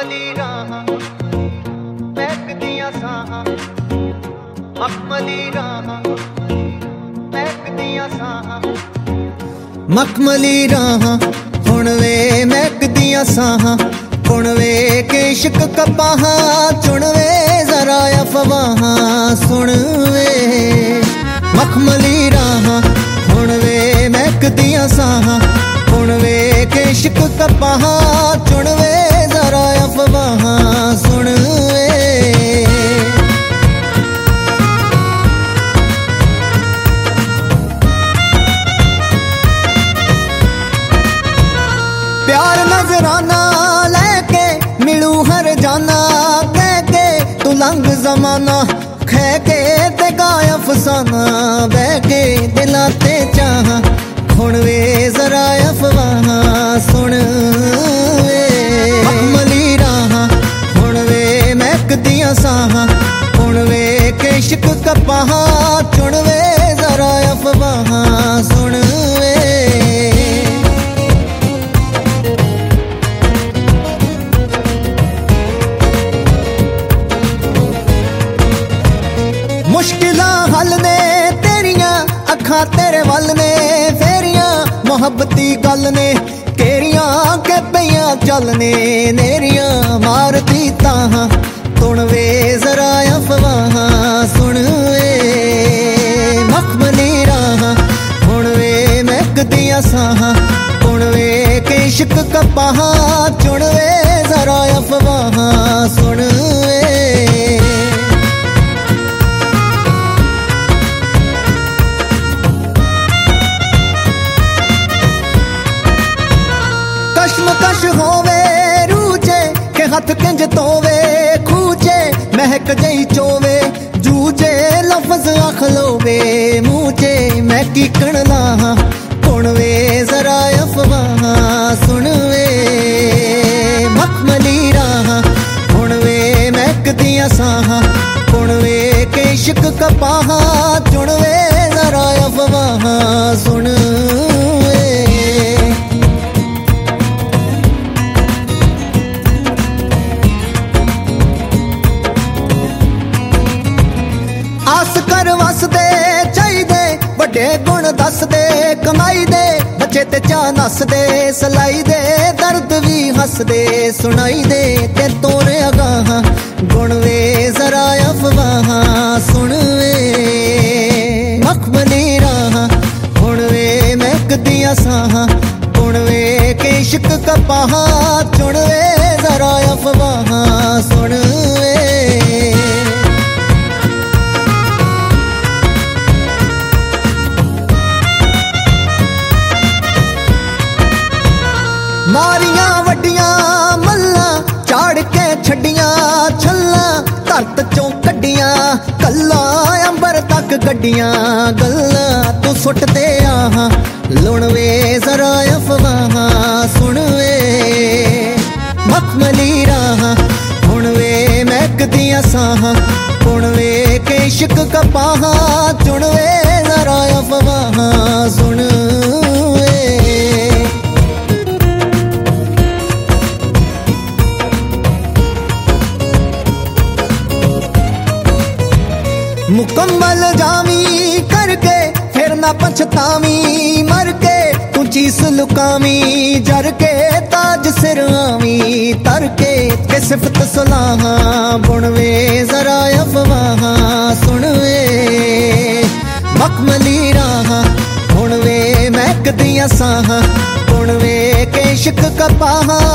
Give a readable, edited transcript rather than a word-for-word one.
मखमली राहां महकदियां साहां, मखमली राहां महकदियां साहां, मखमली राहां हुण वे महकदियां साहां, हुण वे के इश्क कपाहां, चुन वे जरा अफवाहां सुन वे। मखमली राहां हुण वे महकदियां साहां, हुण वे के इश्क कपाहां, चुन वे जरा अफवाहां सुन वे। प्यार नजराना लेके मिलू हर जाना, कह के तू लंघ जमाना, खै के ते गाय अफसाना, बह के दिलां ते चाहां, हुण वे जरा अफवाहां सुन वे। मखमली राहां हुण वे महकदियां साहां, हुण वे के इश्क कपाहां, चुन वे जरा अफवाहां सुन वे। मुश्किलां हल ने तेरियां अखां तेरे वल ने, फेरियां मोहब्बती गल ने, केरियां के पईयां चलने, नेरियां मारदी ताहां, तुण वे जरा अफवाहां सुन वे। मखमली राहां हुण वे महकदियां साहां, हुण वे के इश्क कपाहां, चुन वे जरा अफवाहां सुन वे। कशमकश होवे रूचे के हथ किंज तोवे, खूचे महक जई चोवे, जूझे लफ्ज अखलोवे, मूचे मैं कीकण लाहां, हुण वे जरा अफवाहां सुन वे। मखमली राहां हुण वे महकदियां साहां, हुण वे के इश्क कपाहां, चुन वे जरा अफवाहां सुन वे। आस कर वसदे चाहिदे वड्डे गुण दसदे, कमाई दे बच्चे ते चा नसदे, सलाई दे दर्द भी हसदे, सुनाई दे ते तोरे अगाहां, गुण वे जरा अफवाहां सुन वे। मखमली राहां हुण वे महकदियां साहां, हुण वे के इश्क कपाहां, चुन वे जरा अफवाहां सुन वे। मारियां वड्डियां मल्लां चाड़ के छड्डियां छल्लां, धरत चों कड्डियां कल्लां, अंबर तक गड्डियां गल्लां, तू सुट दे आहां, लुण वे जरा अफवाहां सुन वे। मखमली राहां हुण वे महकदियां साहां, हुण वे के इश्क कपाहां, चुन वे जरा अफवाहां सुन वे। मुकम्मल जावी करके फिर ना पछतावी, मर के तू चीस लुकावी, जर के ताज सिर आवी, तर के सिफत सलाहां, बुन वे जरा अफवाहां सुन वे। मखमली राहां हुण वे महकदियां साहां, हुण वे के इश्क कपाहां,